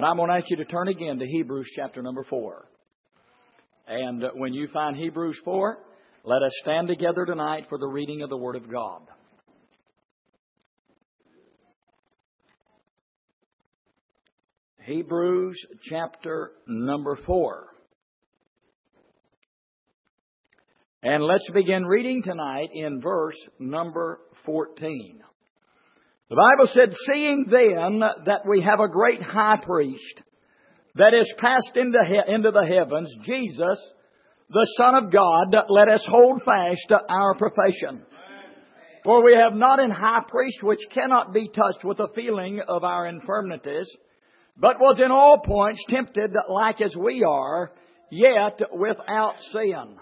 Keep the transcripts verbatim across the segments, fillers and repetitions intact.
But I'm going to ask you to turn again to Hebrews chapter number four. And when you find Hebrews four, let us stand together tonight for the reading of the Word of God. Hebrews chapter number four. And let's begin reading tonight in verse number fourteen. The Bible said, "Seeing then that we have a great high priest that is passed into, he- into the heavens, Jesus, the Son of God, let us hold fast to our profession. For we have not an high priest which cannot be touched with the feeling of our infirmities, but was in all points tempted like as we are, yet without sin.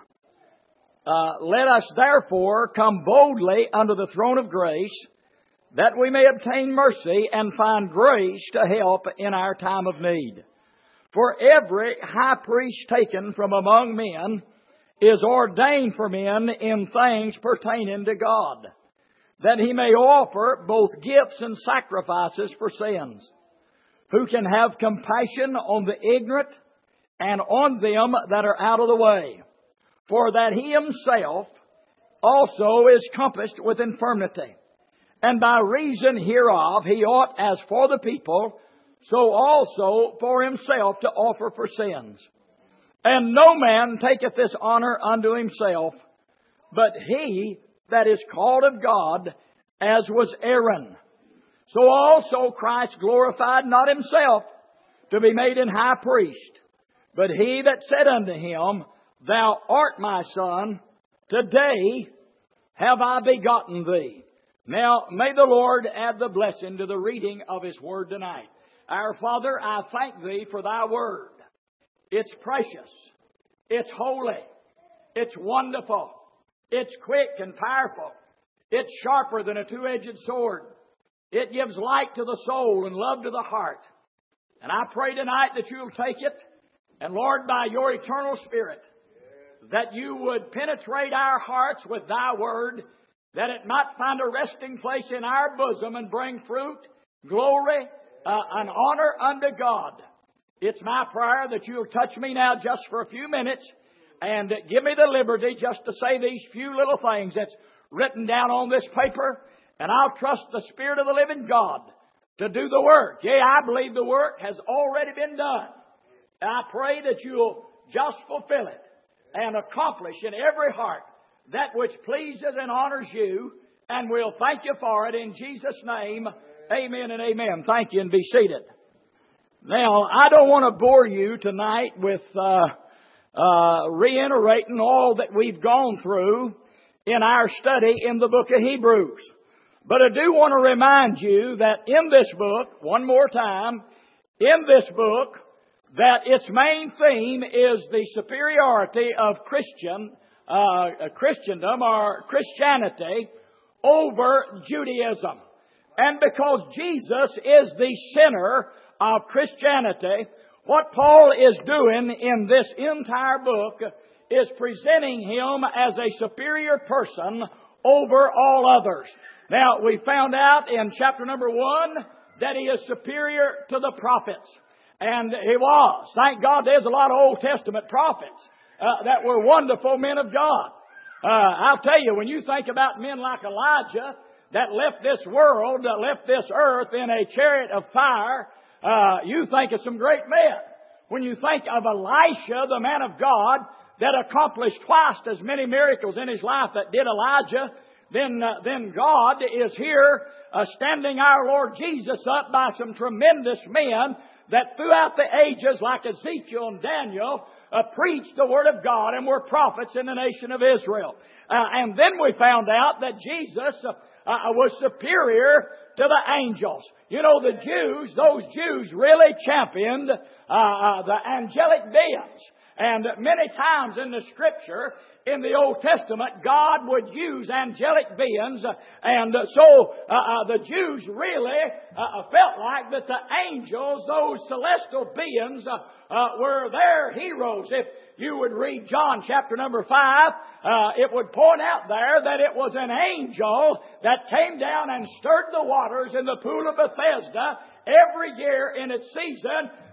Uh, let us therefore come boldly unto the throne of grace, that we may obtain mercy and find grace to help in our time of need. For every high priest taken from among men is ordained for men in things pertaining to God, that he may offer both gifts and sacrifices for sins, who can have compassion on the ignorant and on them that are out of the way, for that he himself also is compassed with infirmity. And by reason hereof he ought, as for the people, so also for himself to offer for sins. And no man taketh this honor unto himself, but he that is called of God, as was Aaron. So also Christ glorified not himself to be made an high priest, but he that said unto him, Thou art my son, today have I begotten thee." Now, may the Lord add the blessing to the reading of His Word tonight. Our Father, I thank Thee for Thy Word. It's precious. It's holy. It's wonderful. It's quick and powerful. It's sharper than a two-edged sword. It gives light to the soul and love to the heart. And I pray tonight that You'll take it, and Lord, by Your eternal Spirit, that You would penetrate our hearts with Thy Word, that it might find a resting place in our bosom and bring fruit, glory, uh, and honor unto God. It's my prayer that You'll touch me now just for a few minutes and give me the liberty just to say these few little things that's written down on this paper, and I'll trust the Spirit of the living God to do the work. Yea, I believe the work has already been done. And I pray that You'll just fulfill it and accomplish in every heart that which pleases and honors You, and we'll thank You for it in Jesus' name. Amen and amen. Thank you, and be seated. Now, I don't want to bore you tonight with uh, uh, reiterating all that we've gone through in our study in the book of Hebrews. But I do want to remind you that in this book, one more time, in this book, that its main theme is the superiority of Christian Uh, Christendom or Christianity over Judaism. And because Jesus is the center of Christianity, what Paul is doing in this entire book is presenting Him as a superior person over all others. Now, we found out in chapter number one that He is superior to the prophets. And He was. Thank God there's a lot of Old Testament prophets Uh, that were wonderful men of God. Uh, I'll tell you, when you think about men like Elijah that left this world, that left this earth in a chariot of fire, uh, you think of some great men. When you think of Elisha, the man of God, that accomplished twice as many miracles in his life that did Elijah, then, uh, then God is here uh, standing our Lord Jesus up by some tremendous men that throughout the ages, like Ezekiel and Daniel, Uh, preached the Word of God and were prophets in the nation of Israel. Uh, and then we found out that Jesus uh, uh, was superior to the angels. You know, the Jews, those Jews really championed uh, uh, the angelic beings. And many times in the Scripture, in the Old Testament, God would use angelic beings. And so uh, uh, the Jews really uh, felt like that the angels, those celestial beings, uh, uh, were their heroes. If you would read John chapter number five, uh, it would point out there that it was an angel that came down and stirred the waters in the pool of Bethesda every year in its season,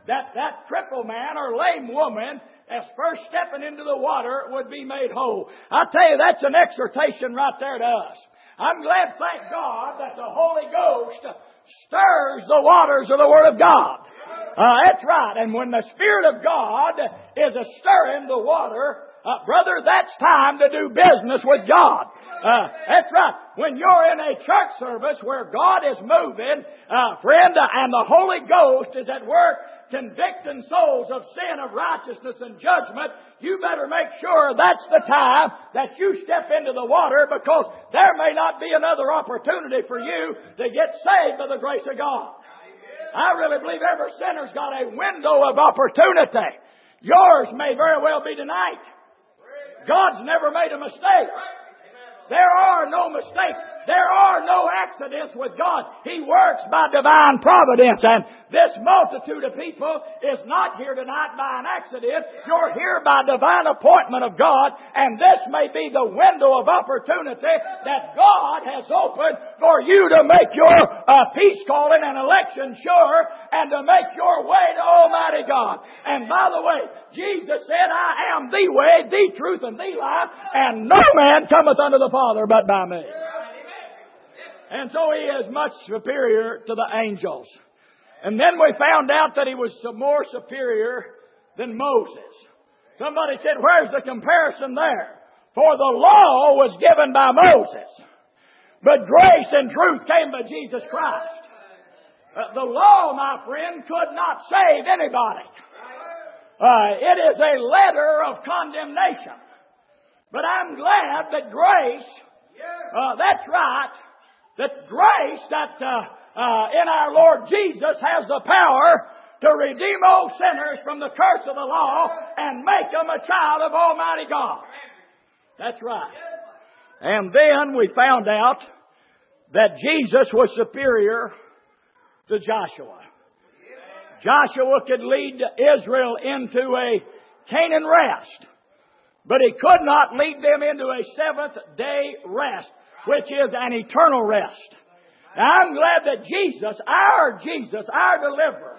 that that crippled man or lame woman, as first stepping into the water, would be made whole. I tell you, that's an exhortation right there to us. I'm glad, thank God, that the Holy Ghost stirs the waters of the Word of God. Uh, that's right. And when the Spirit of God is a stirring the water, uh, brother, that's time to do business with God. Uh, that's right. When you're in a church service where God is moving, uh, friend, uh, and the Holy Ghost is at work convicting souls of sin, of righteousness, and judgment, you better make sure that's the time that you step into the water, because there may not be another opportunity for you to get saved by the grace of God. I really believe every sinner's got a window of opportunity. Yours may very well be tonight. God's never made a mistake. There are no mistakes. There are no accidents with God. He works by divine providence. And this multitude of people is not here tonight by an accident. You're here by divine appointment of God. And this may be the window of opportunity that God has opened for you to make your uh, peace calling and election sure, and to make your way to Almighty God. And by the way, Jesus said, I am the way, the truth, and the life, and no man cometh unto the Father but by me. And so He is much superior to the angels. And then we found out that He was more superior than Moses. Somebody said, where's the comparison there? For the law was given by Moses, but grace and truth came by Jesus Christ. Uh, the law, my friend, could not save anybody. Uh, it is a letter of condemnation. But I'm glad that grace, uh, that's right, that grace that uh, uh, in our Lord Jesus has the power to redeem all sinners from the curse of the law and make them a child of Almighty God. That's right. And then we found out that Jesus was superior to Joshua. Joshua could lead Israel into a Canaan rest, but he could not lead them into a seventh day rest, which is an eternal rest. Now, I'm glad that Jesus, our Jesus, our deliverer,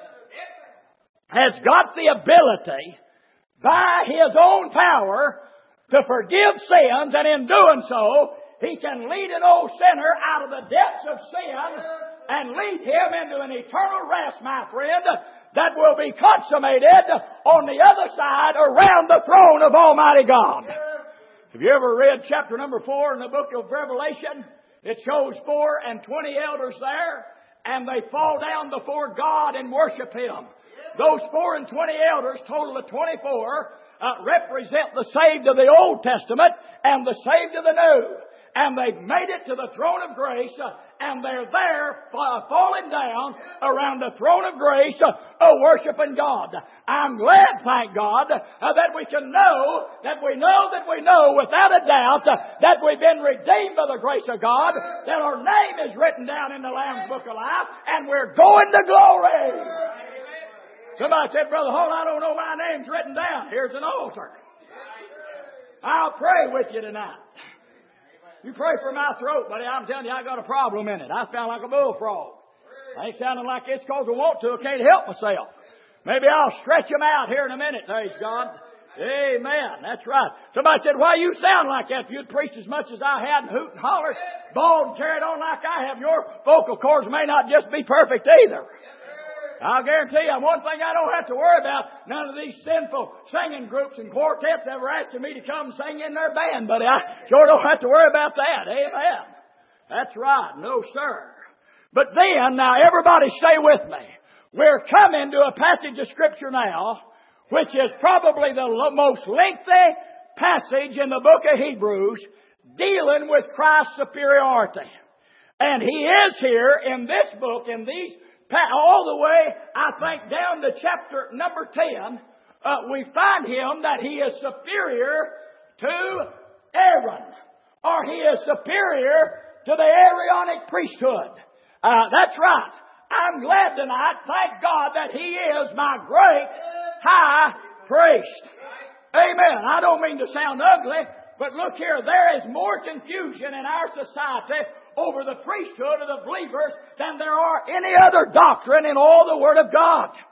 has got the ability by His own power to forgive sins, and in doing so, He can lead an old sinner out of the depths of sin and lead him into an eternal rest, my friend, that will be consummated on the other side around the throne of Almighty God. Have you ever read chapter number four in the book of Revelation? It shows four and twenty elders there, and they fall down before God and worship Him. Those four and twenty elders, total of twenty-four, uh, represent the saved of the Old Testament and the saved of the New. And they've made it to the throne of grace, uh, and they're there uh, falling down around the throne of grace, uh, uh, worshiping God. I'm glad, thank God, uh, that we can know, that we know, that we know without a doubt uh, that we've been redeemed by the grace of God, that our name is written down in the Lamb's Book of Life, and we're going to glory. Somebody said, Brother Holt, I don't know my name's written down. Here's an altar. I'll pray with you tonight. You pray for my throat, buddy. I'm telling you, I got a problem in it. I sound like a bullfrog. I ain't sounding like this because I want to. I can't help myself. Maybe I'll stretch them out here in a minute, praise God. Amen. That's right. Somebody said, why you sound like that? If you'd preached as much as I had and hoot and holler, bawled and carried on like I have, your vocal cords may not just be perfect either. I'll guarantee you, one thing I don't have to worry about, none of these sinful singing groups and quartets ever asking me to come sing in their band, but I sure don't have to worry about that. Amen. That's right. No, sir. But then, now everybody stay with me. We're coming to a passage of Scripture now, which is probably the most lengthy passage in the book of Hebrews, dealing with Christ's superiority. And He is here in this book, in these all the way, I think, down to chapter number ten, uh, we find Him that He is superior to Aaron, or He is superior to the Aaronic priesthood. Uh, that's right. I'm glad tonight, thank God, that He is my great high priest. Amen. I don't mean to sound ugly, but look here, there is more confusion in our society over the priesthood of the believers than there are any other doctrine in all the Word of God.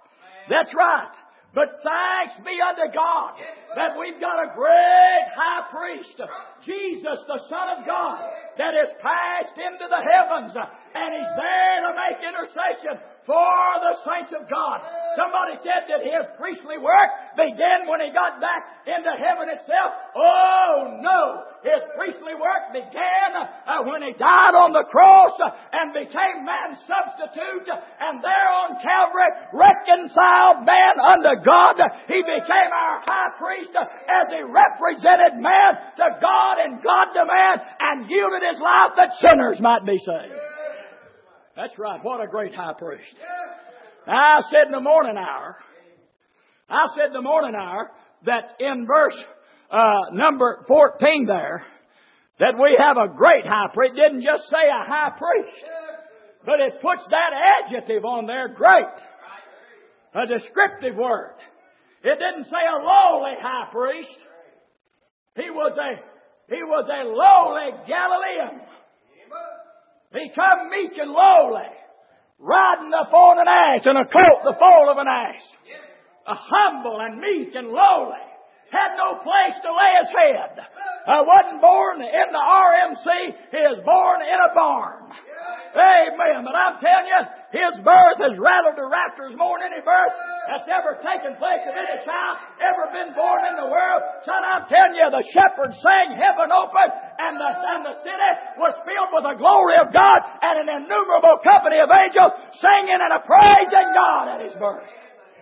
That's right. But thanks be unto God that we've got a great high priest, Jesus, the Son of God, that is passed into the heavens, and He's there to make intercession for the saints of God. Somebody said that His priestly work began when He got back into heaven itself. Oh no! His priestly work began uh, when He died on the cross uh, and became man's substitute, and there on Calvary reconciled man unto God. He became our high priest uh, as He represented man to God and God to man, and yielded His life that sinners might be saved. That's right. What a great high priest. I said in the morning hour, I said in the morning hour that in verse uh, number fourteen there, that we have a great high priest. It didn't just say a high priest, but it puts that adjective on there, great. A descriptive word. It didn't say a lowly high priest. He was a, he was a lowly Galilean. He come meek and lowly, riding upon an ass, and a colt the foal of an ass. A humble and meek and lowly. Had no place to lay his head. Uh, wasn't born in the R M C. He was born in a barn. Amen. But I'm telling you, his birth has rattled the rafters more than any birth that's ever taken place of any child ever been born in the world. Son, I'm telling you, the shepherds sang heaven open, and the, and the city was filled with the glory of God and an innumerable company of angels singing and a praising God at His birth.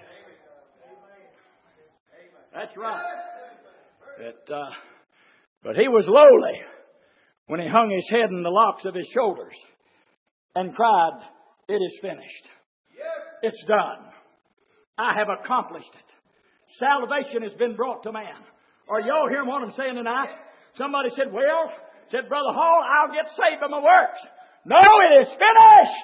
That's right. But, uh, but He was lowly when He hung His head in the locks of His shoulders and cried, "It is finished. It's done. I have accomplished it. Salvation has been brought to man." Are y'all hearing what I'm saying tonight? Somebody said, well, said, Brother Hall, I'll get saved by my works. No, it is finished.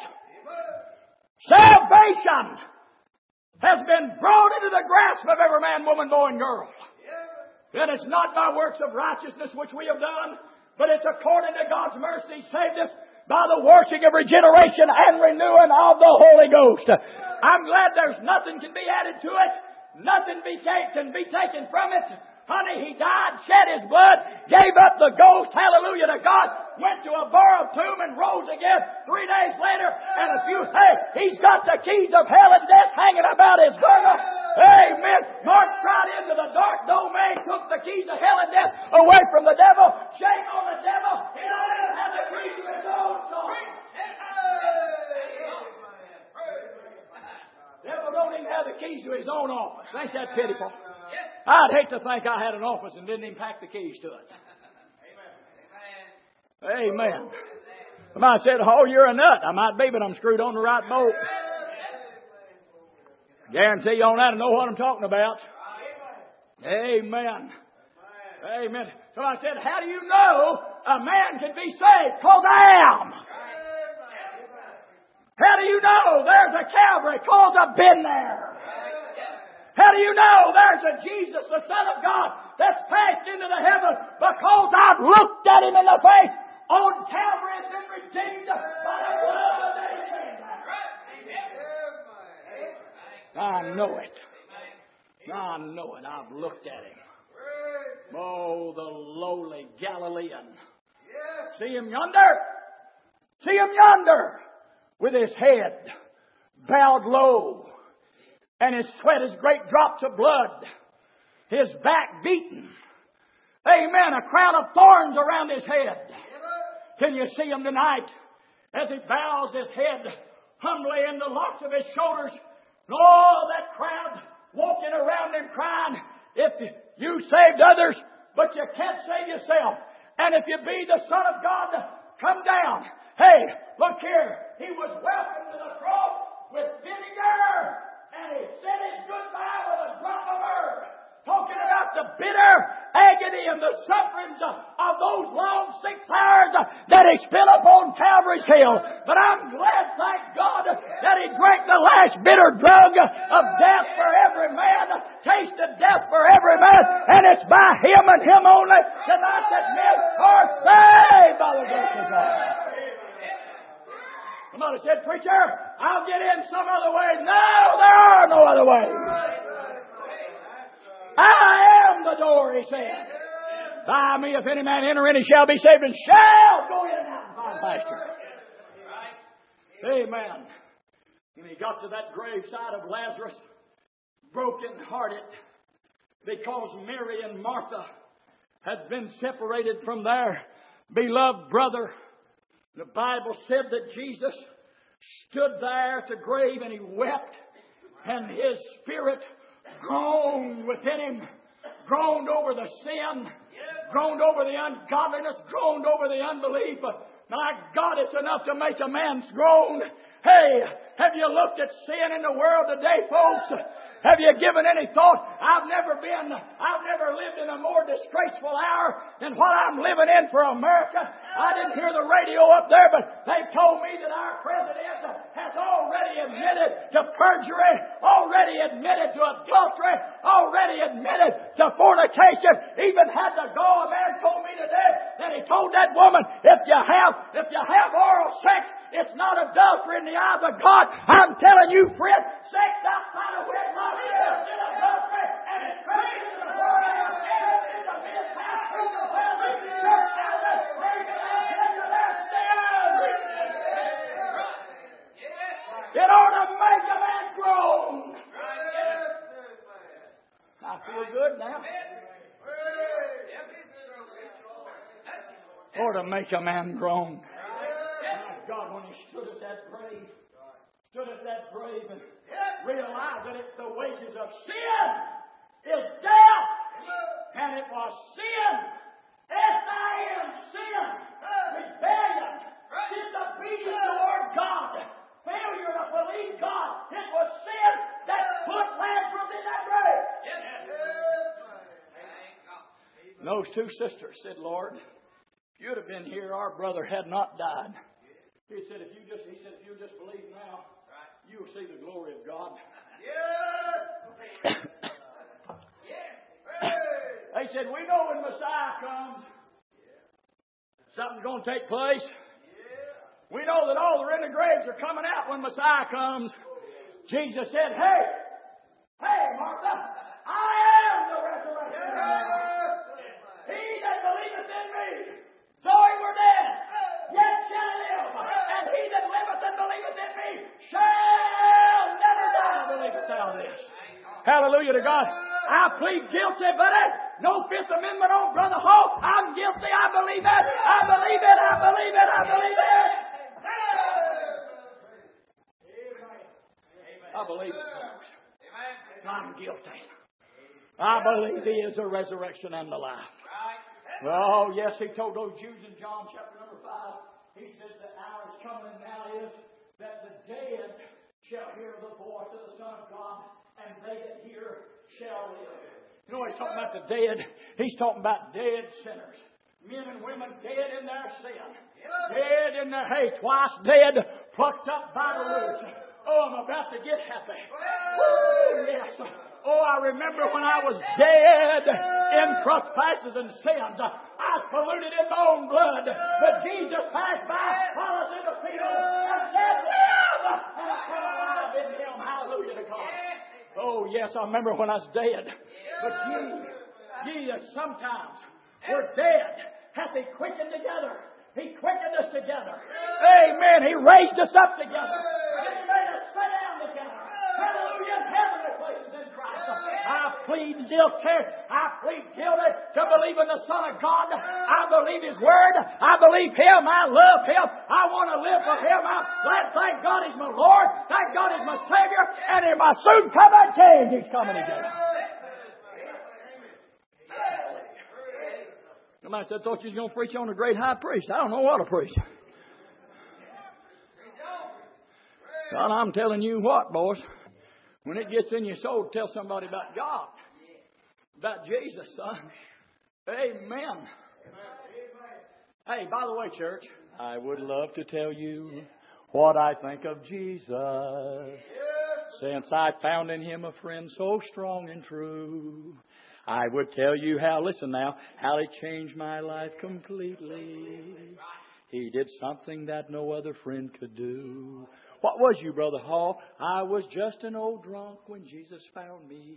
Salvation has been brought into the grasp of every man, woman, boy, and girl. And it's not by works of righteousness which we have done, but it's according to God's mercy saved us by the washing of regeneration and renewing of the Holy Ghost. I'm glad there's nothing can be added to it. Nothing be take, can be taken from it. Honey, He died, shed His blood, gave up the ghost, hallelujah to God, went to a borrowed tomb and rose again three days later. And if you say He's got the keys of hell and death hanging about His girdle, amen, marched right into the dark domain, took the keys of hell and death away from the devil. Shame on the devil. He don't even have the keys to His own soul. Devil don't even have the keys to his own office. Ain't that pitiful? I'd hate to think I had an office and didn't even pack the keys to it. Amen. Somebody said, "Oh, you're a nut." I might be, but I'm screwed on the right boat. Guarantee you on that, I know what I'm talking about. Amen. Amen. Somebody said, "How do you know a man can be saved?" Because I am. How do you know there's a Calvary? Because I've been there. How do you know there's a Jesus, the Son of God, that's passed into the heavens? Because I've looked at Him in the face. On Calvary has been redeemed by the blood that He shed. I know it. I know it. I've looked at Him. Oh, the lowly Galilean. See Him yonder? See Him yonder? With His head bowed low, and His sweat is great drops of blood, His back beaten. Amen. A crown of thorns around His head. Can you see Him tonight as He bows His head humbly in the locks of His shoulders? And all that crowd walking around Him crying, "If you saved others, but you can't save yourself. And if you be the Son of God, come down." Hey, look here. He was welcomed to the cross with vinegar, and He said His goodbye with a drop of herb. Talking about the bitter agony and the sufferings of those long six hours that He spent upon Calvary's hill. But I'm glad, thank God, that He drank the last bitter drug of death for every man, tasted death for every man, and it's by Him and Him only tonight that men are saved by the grace of God. Somebody said, preacher, I'll get in some other way. No, there are no other ways. I am the door, he said. By me, if any man enter in, he shall be saved and shall go in and out and find pasture. Amen. When he got to that graveside of Lazarus, broken hearted, because Mary and Martha had been separated from their beloved brother, the Bible said that Jesus stood there at the grave and he wept, and his spirit groaned within him, groaned over the sin, groaned over the ungodliness, groaned over the unbelief. My God, it's enough to make a man's groan. Hey, have you looked at sin in the world today, folks? Have you given any thought? I've never been, I've never lived in a more disgraceful hour than what I'm living in for America. I didn't hear the radio up there, but they told me that our president has already admitted to perjury, already admitted to adultery, already admitted to fornication, even had to go. A man told me today that he told that woman, if you have, if you have oral sex, it's not adultery in the eyes of God. I'm telling you, friend, sex outside of wedlock is still adultery, and it's crazy to the world, and it's a mishaps, it's a family, church houses, American into their sin. It ought to make a man groan. I feel good now. Ought to make a man groan. My God, when he stood at that grave, stood at that grave and realized that it's the wages of sin is death. And it was sin. S I N, sin. Rebellion. Disobedience toward God. Failure to believe God. It was sin that put Lazarus in that grave. And those two sisters said, Lord, if you'd have been here, our brother had not died. He said, if you just, he said, if you just believe now, you'll see the glory of God. Yes. They said, we know when Messiah comes, something's going to take place. We know that all the rented graves are coming out when Messiah comes. Jesus said, hey, hey, Martha, I am the resurrection and the life. He that believeth in me, though he were dead, yet shall live. And he that liveth and believeth in me shall never die. Believest thou this? Hallelujah to God. I plead guilty, buddy. No Fifth Amendment on Brother Hall. I'm guilty. I believe it. I believe it. I believe it. I believe it. I believe it, folks. I'm guilty. I believe He is the resurrection and the life. Oh, yes, He told those Jews in John chapter number five, He said the hour is coming and now is that the dead shall hear the voice of the Son of God, and they that hear shall live. You know, He's talking about the dead. He's talking about dead sinners. Men and women dead in their sin. Dead in their hate. Twice dead, plucked up by the roots. Oh, I'm about to get happy. Woo, yes. Oh, I remember when I was dead in trespasses and sins. I was polluted in my own blood. But Jesus passed by while I was in the field and said, live! And I come alive in Him. Hallelujah to God. Oh, yes, I remember when I was dead. But ye, ye that sometimes were dead, hath He quickened together. He quickened us together. Amen. He raised us up together. He made us sit down together. Hallelujah. In heavenly places in Christ. I plead guilty. I plead guilty to believe in the Son of God. I believe His Word. I believe Him. I love Him. I want to live for Him. I'm glad. Thank God He's my Lord. Thank God He's my Savior. And in my soon coming King, He's coming again. Somebody said, I thought you was going to preach on the great high priest. I don't know what to preach. God, I'm telling you what, boys. When it gets in your soul, tell somebody about God. About Jesus, son. Amen. Hey, by the way, church, I would love to tell you what I think of Jesus. Since I found in Him a friend so strong and true. I would tell you how, listen now, how He changed my life completely. He did something that no other friend could do. What was you, Brother Hall? I was just an old drunk when Jesus found me.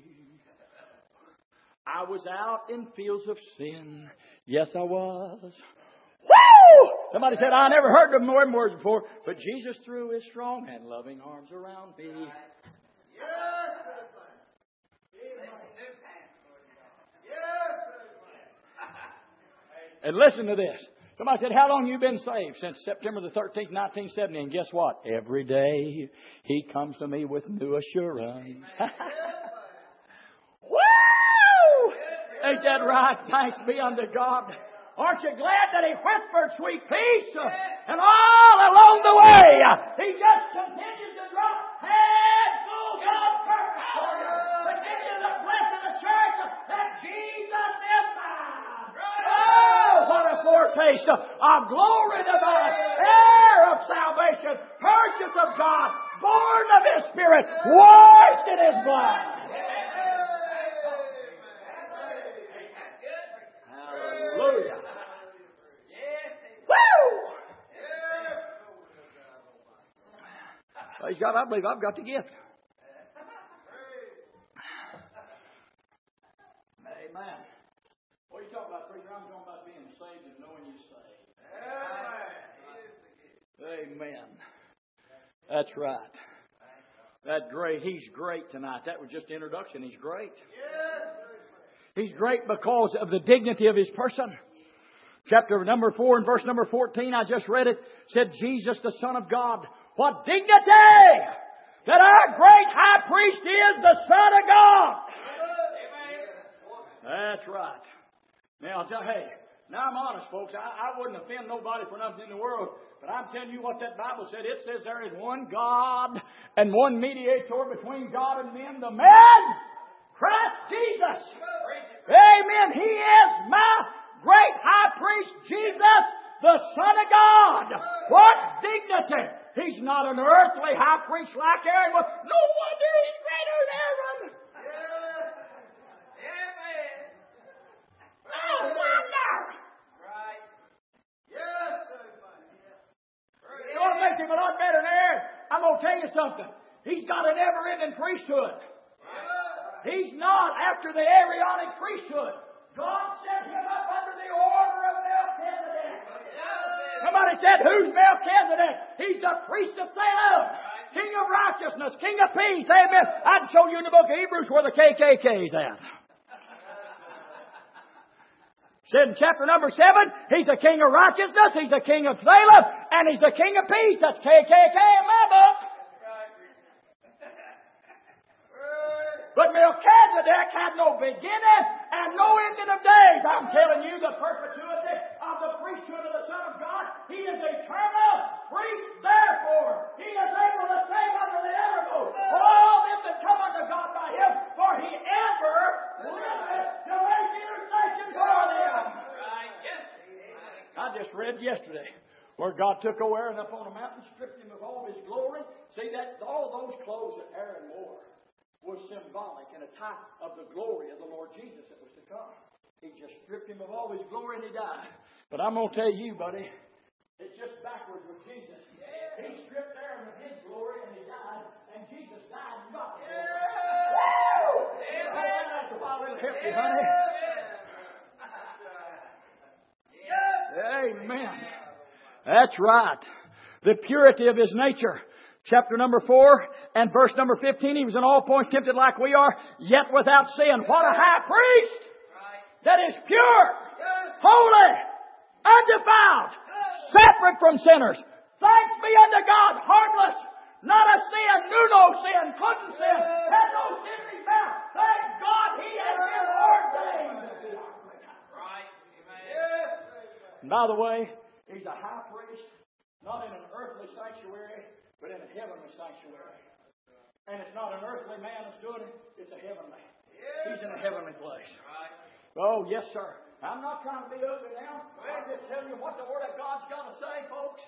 I was out in fields of sin. Yes, I was. Woo! Somebody said, I never heard them more words before. But Jesus threw His strong and loving arms around me. And listen to this. Somebody said, how long have you been saved? Since September the thirteenth, nineteen seventy. And guess what? Every day He comes to me with new assurance. Woo! Ain't that right? Thanks be unto God. Aren't you glad that He whispered sweet peace? And all along the way, He just continues to drop handfuls of purpose for you. Continue to bless the church that Jesus is mine. Oh, what a foretaste of glory divine, heir of salvation, purchase of God, born of His Spirit, washed in His blood. Hallelujah. Woo! Praise God, I believe I've got the gift. Amen. What are you talking about, preacher? I'm talking about being saved and knowing you're saved. Amen. That's right. That great. He's great tonight. That was just the introduction. He's great. He's great because of the dignity of His person. Chapter number four and verse number fourteen, I just read it, said Jesus, the Son of God. What dignity! That our great high priest is the Son of God. That's right. Now, I'll tell you, hey, now I'm honest, folks. I, I wouldn't offend nobody for nothing in the world. But I'm telling you what that Bible said. It says there is one God and one mediator between God and men, the man, Christ Jesus. Amen. He is my great high priest, Jesus, the Son of God. What dignity! He's not an earthly high priest like Aaron was. No wonder he's greater than Aaron. No wonder. Right. Yes. You want to make him a lot better than Aaron? I'm going to tell you something. He's got an ever-ending priesthood. He's not after the Aaronic priesthood. God set him up under the order of Melchizedek. Somebody said, who's Melchizedek? He's the priest of Salem. King of righteousness. King of peace. Amen. I'd show you in the book of Hebrews where the K K K's at. Said in chapter number seven, He's the King of righteousness. He's the King of Salem. And He's the King of peace. That's K K K in my book. But Melchizedek had no beginning and no ending of days. I'm telling you, the perpetuity of the priesthood of the Son of God, He is eternal priest. Therefore, He is able to save unto the uttermost all them that come unto God by Him, for He ever liveth to make intercession for them. I just read yesterday where God took Aaron up on a mountain, stripped him of all his glory. See, that all those clothes that Aaron wore was symbolic and a type of the glory of the Lord Jesus that was to come. He just stripped him of all his glory and he died. But I'm going to tell you, buddy, it's just backwards with Jesus. He stripped Aaron of his glory and he died, and Jesus died and got the glory. Woo! That's a while it'll help you, honey. Amen. That's right. The purity of His nature. Chapter number four and verse number fifteen. He was in all points tempted like we are, yet without sin. What a high priest that is pure, holy, undefiled, separate from sinners. Thanks be unto God, harmless, not a sin, knew no sin, couldn't sin, had no sin in His mouth. Thank God He has been ordained. Right. And by the way, He's a high priest, not in an earthly sanctuary, but in a heavenly sanctuary. And it's not an earthly man that's doing it, it's a heavenly. He's in a heavenly place. Oh, yes, sir. I'm not trying to be ugly now. I'm just telling you what the Word of God's got to say, folks.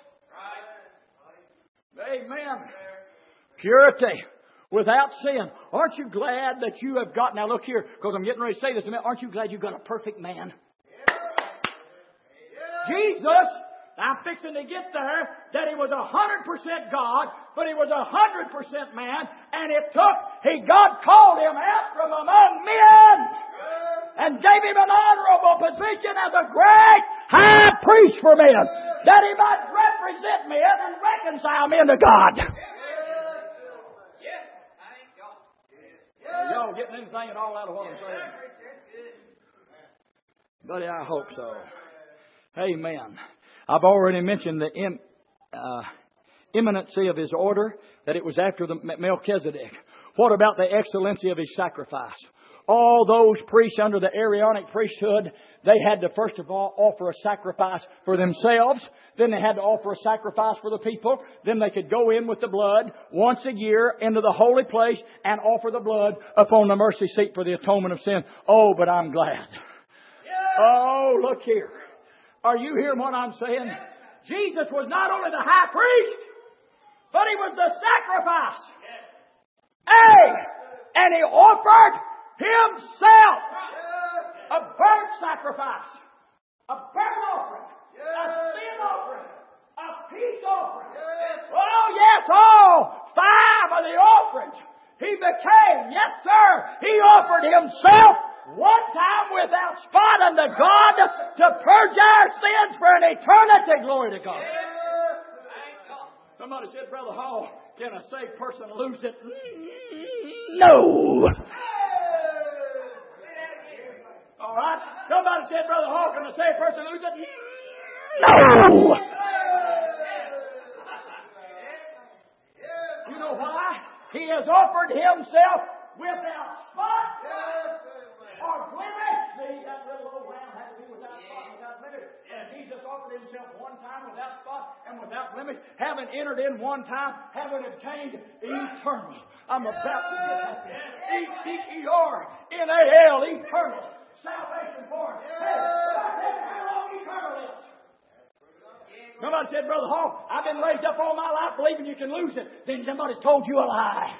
Amen. Purity. Without sin. Aren't you glad that you have got, now look here, because I'm getting ready to say this in a minute. Aren't you glad you've got a perfect man? Jesus, I'm fixing to get there, that He was a hundred percent God, but He was a hundred percent man, and it took, He, God called Him out from among men, and gave Him an honorable position as a great high priest for men, that He might represent men and reconcile men to God. Are y'all getting anything at all out of what I'm saying? Buddy, I hope so. Amen. I've already mentioned the im, uh, imminency of His order, that it was after the Melchizedek. What about the excellency of His sacrifice? All those priests under the Aaronic priesthood, they had to first of all offer a sacrifice for themselves. Then they had to offer a sacrifice for the people. Then they could go in with the blood once a year into the holy place and offer the blood upon the mercy seat for the atonement of sin. Oh, but I'm glad. Oh, look here. Are you hearing what I'm saying? Jesus was not only the high priest, but He was the sacrifice. Hey, and He offered Himself a burnt sacrifice, a burnt offering, a sin offering, a peace offering. Oh, yes, all five of the offerings He became. Yes, sir. He offered Himself one time without spot unto God to purge our sins for an eternity. Glory to God. Somebody said, Brother Hall, can a saved person lose it? No. All right. Somebody said, Brother Hall, can a saved person lose it? No. You know why? He has offered Himself without spot or blemish. See, that little old lamb had to be without spot and without blemish. And Jesus offered Himself one time without spot and without blemish, having entered in one time, having obtained eternal. I'm about to get that. E T E R N A L, eternal salvation for us. Hey, somebody said, how long eternal is? Somebody said, Brother Hall, I've been raised up all my life believing you can lose it. Then somebody's told you a lie.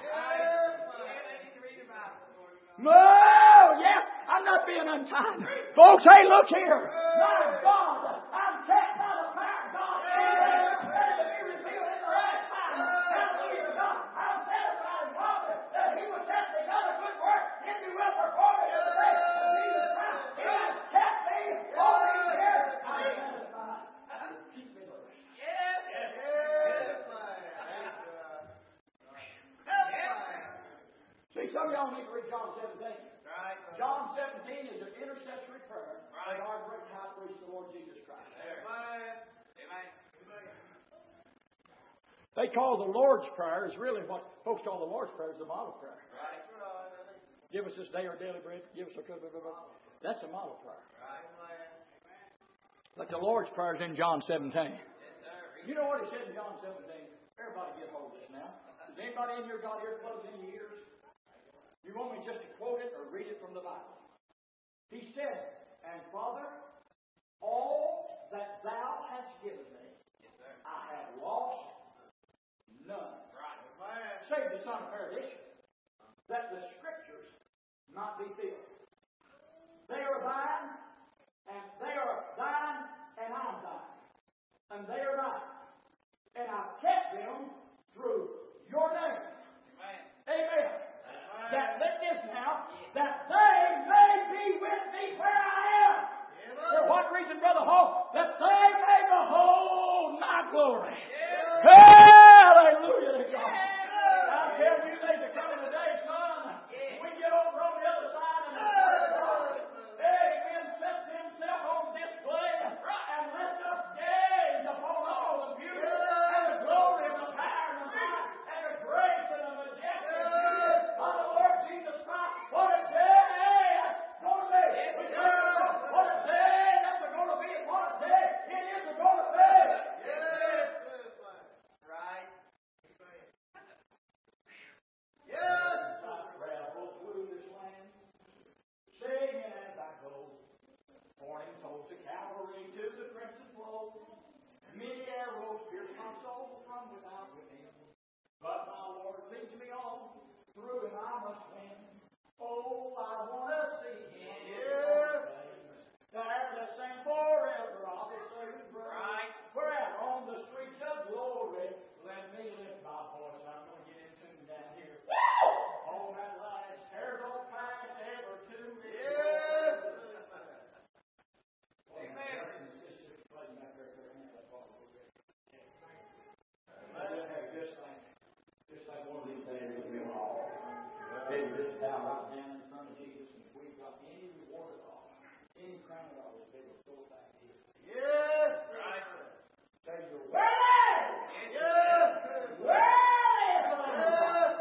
No, yes, I'm not being unkind. Folks, hey, look here. My God, I'm cast by the power of God. Ready to be revealed in the right time. Hallelujah to God. I'm satisfied and confident that He was cast another good work into will perform it in the day of Jesus Christ. He has kept me all these years. I'm satisfied. Keep me the rest. Yes, yes, yes. See, some of y'all need to read John seventeen. Right. John seventeen is an intercessory prayer right. of our great high priest, the Lord Jesus Christ. Amen. Amen. They call the Lord's Prayer is really what folks call the Lord's Prayer is the model prayer. Right. Give us this day our daily bread. Give us our blah, blah, blah, blah. That's a model prayer. Right. But the Lord's Prayer is in John seventeen. Yes, sir. You know what He said in John seventeen? Everybody get hold of this now. Does anybody in here got earplugs in your ears? You want me just to quote it or read it from the Bible? He said, and Father, all that Thou hast given me, yes, sir. I have lost none. Right. Save the son of perdition, that the Scriptures might be filled. They are Thine, and they are Thine, and I'm Thine. And they are Thine. And I've kept them through Your name. Amen. Amen. That let this now, that they may be with me where I am. For what reason, Brother Hall? That they may behold my glory. Yeah. Hallelujah to God. I tell you, there's a coming a day, son. When we get over on the other side bow right down in front of Jesus, and if we've got any reward at all, any crown at all, they will throw it back here. Yes. Right. Say, you're worthy! Yes. Worthy is the Lamb.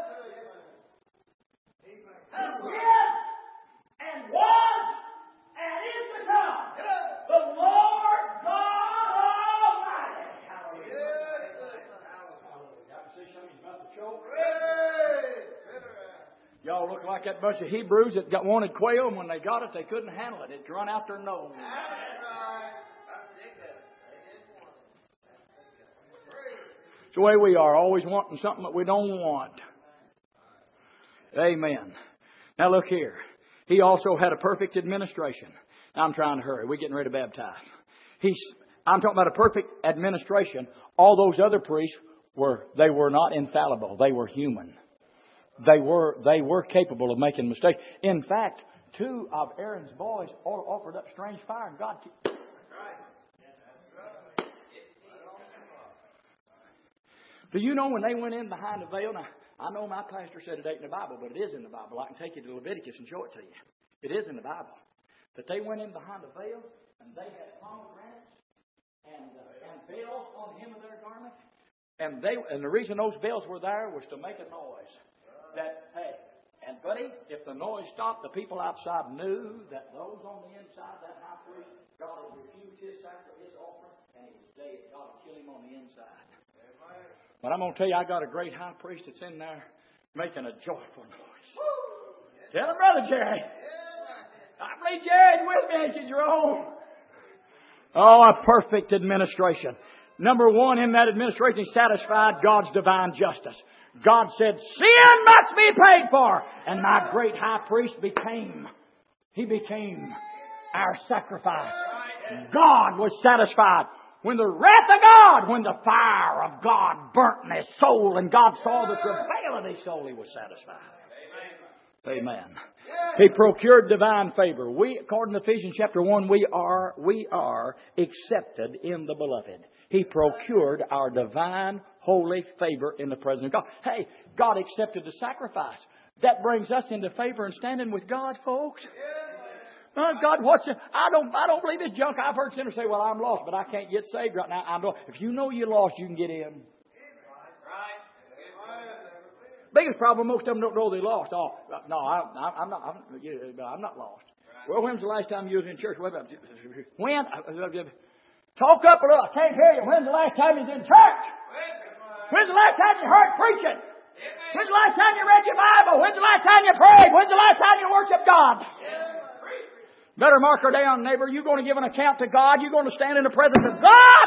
And is, and was, and is to come. The Lord God Almighty. Hallelujah. Hallelujah. I can see somebody's about to choke. Y'all look like that bunch of Hebrews that got wanted quail, and when they got it, they couldn't handle it. It'd run out their nose. It's the way we are, always wanting something that we don't want. Amen. Now look here. He also had a perfect administration. Now I'm trying to hurry. We're getting ready to baptize. He's, I'm talking about a perfect administration. All those other priests were, they were not infallible. They were human. They were, they were capable of making mistakes. In fact, two of Aaron's boys offered up strange fire, and God. Do you know when they went in behind the veil? Now, I know my pastor said it ain't in the Bible, but it is in the Bible. I can take you to Leviticus and show it to you. It is in the Bible. That they went in behind the veil, and they had pomegranates and, uh, and bells on the hem of their garment. And they, and the reason those bells were there was to make a noise. That, hey, and buddy, if the noise stopped, the people outside knew that those on the inside, that high priest, God had refused his sacrifice, his offering, and he was dead. God would kill him on the inside. But I'm going to tell you, I got a great high priest that's in there making a joyful noise. Tell him, Brother Jerry. I believe Jerry's with me, ain't you, Jerome? Oh, a perfect administration. Number one, in that administration, he satisfied God's divine justice. God said, sin must be paid for. And my great high priest became, he became our sacrifice. God was satisfied. When the wrath of God, when the fire of God burnt in his soul, and God saw the travail of his soul, he was satisfied. Amen. He procured divine favor. We, according to Ephesians chapter one, we are, we are accepted in the beloved. He procured our divine, holy favor in the presence of God. Hey, God accepted the sacrifice. That brings us into favor and standing with God, folks. Oh, God, what's the, I don't I don't believe this junk. I've heard sinners say, well, I'm lost, but I can't get saved right now. I'm lost. If you know you're lost, you can get in. Biggest problem, most of them don't know they're lost. Oh, no, I, I, I'm not. I'm, I'm not lost. Well, when's the last time you was in church? When? Talk up a little. I can't hear you. When's the last time you was in church? When's the last time you heard preaching? When's the last time you read your Bible? When's the last time you prayed? When's the last time you worshiped God? Better mark her down, neighbor. You're going to give an account to God. You're going to stand in the presence of God.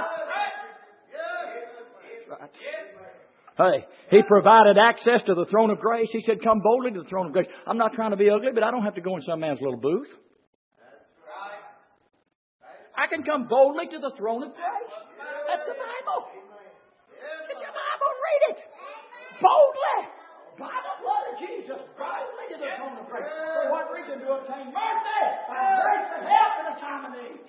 That's right. Hey, He provided access to the throne of grace. He said, come boldly to the throne of grace. I'm not trying to be ugly, but I don't have to go in some man's little booth. I can come boldly to the throne of grace. That's the Bible. Get your Bible and read it. Boldly. By the blood of Jesus. Boldly to the throne of grace. For what reason? To obtain mercy. By grace and help in a time of need.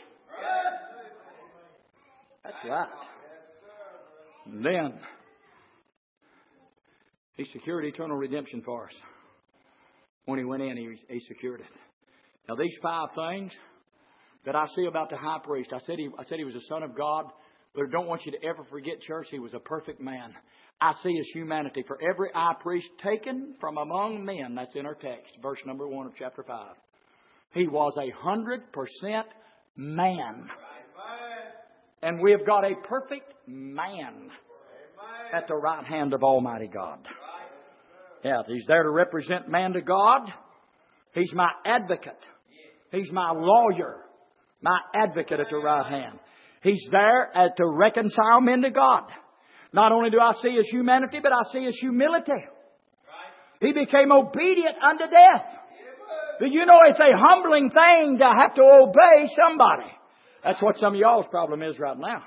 That's right. And then He secured eternal redemption for us. When He went in, He, he secured it. Now these five things that I see about the high priest. I said he, I said he was a son of God, but I don't want you to ever forget, church, he was a perfect man. I see his humanity. For every high priest taken from among men, that's in our text, verse number one of chapter five. He was a hundred percent man. And we have got a perfect man at the right hand of Almighty God. Yeah, he's there to represent man to God. He's my advocate. He's my lawyer. My advocate at the right hand. He's there uh, to reconcile men to God. Not only do I see His humanity, but I see His humility. He became obedient unto death. Do you know it's a humbling thing to have to obey somebody? That's what some of y'all's problem is right now.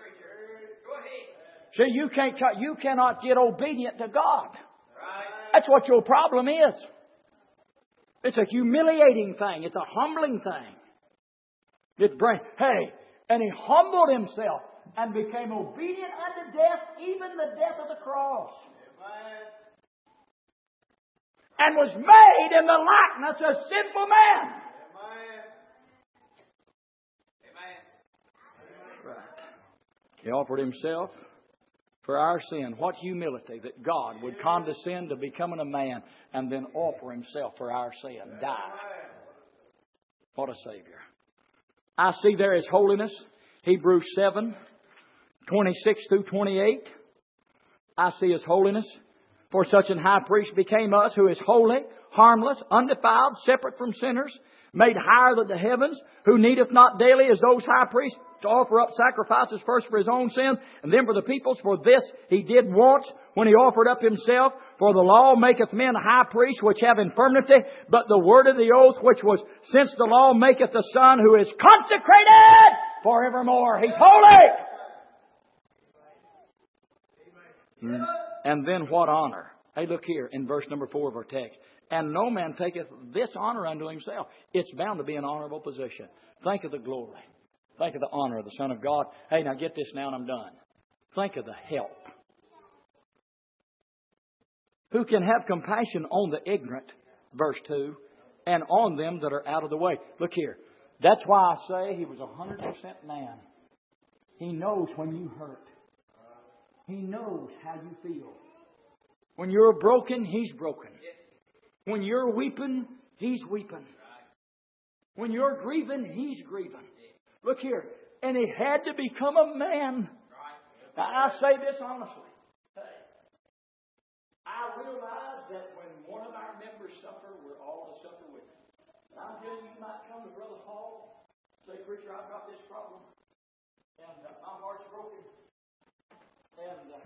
See, you can't, you cannot get obedient to God. That's what your problem is. It's a humiliating thing. It's a humbling thing. It's brain. Hey, and He humbled Himself and became obedient unto death, even the death of the cross. and was made in the likeness of sinful man. Right. He offered Himself for our sin. What humility that God would condescend to becoming a man and then offer Himself for our sin. Die. What a Savior. I see there is holiness. Hebrews seven, twenty-six through twenty-eight. I see His holiness. For such an high priest became us, who is holy, harmless, undefiled, separate from sinners, made higher than the heavens, who needeth not daily as those high priests to offer up sacrifices, first for His own sins, and then for the people's. For this He did once, when He offered up Himself. For the law maketh men high priests which have infirmity, but the word of the oath, which was since the law, maketh the Son, who is consecrated forevermore. He's holy! Mm. And then what honor? Hey, look here in verse number four of our text. And no man taketh this honor unto himself. It's bound to be an honorable position. Think of the glory. Think of the honor of the Son of God. Hey, now get this now and I'm done. Think of the help. Who can have compassion on the ignorant, verse two, and on them that are out of the way. Look here. That's why I say He was one hundred percent man. He knows when you hurt. He knows how you feel. When you're broken, He's broken. When you're weeping, He's weeping. When you're grieving, He's grieving. Look here. And He had to become a man. Now, I say this honestly. I realize that when one of our members suffer, we're all to suffer with it. And I'm telling you, you might come to Brother Paul, say, preacher, I've got this problem. And uh, my heart's broken. And uh,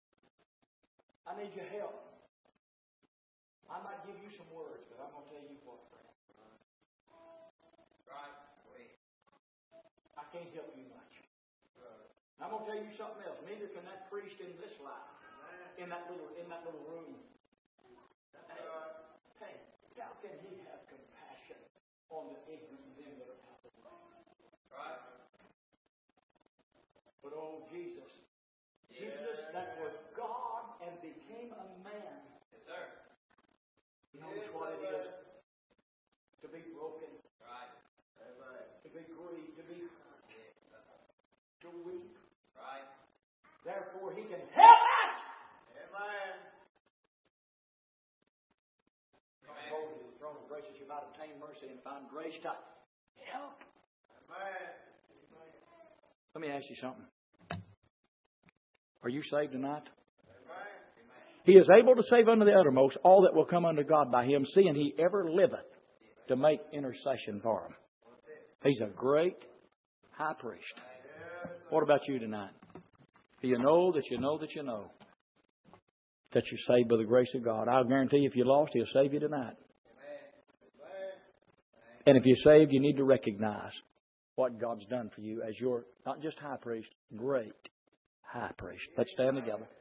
I need your help. I might give you some words, but I'm going to tell you what, friend. Right. I can't help you much. I'm going to tell you something else. Neither can that priest in this life, in that little in that little room. Hey, hey, how can he have compassion on the ignorant men that are out of the way? Right. But oh, Jesus. Jesus that was God and became a man. Yes, sir. Knows what it is to be broken. Right. To be grieved, to be hurt. To weep. Right. Therefore He can help us. Amen. Hold to the throne of grace that you might obtain mercy and find grace to help. Amen. Let me ask you something. Are you saved tonight? Amen. He is able to save unto the uttermost all that will come unto God by Him, seeing He ever liveth to make intercession for them. He's a great high priest. What about you tonight? Do you know that you know that you know that you're saved by the grace of God? I'll guarantee you, if you're lost, He'll save you tonight. And if you're saved, you need to recognize what God's done for you as your, not just high priest, great high priest. Let's stand together.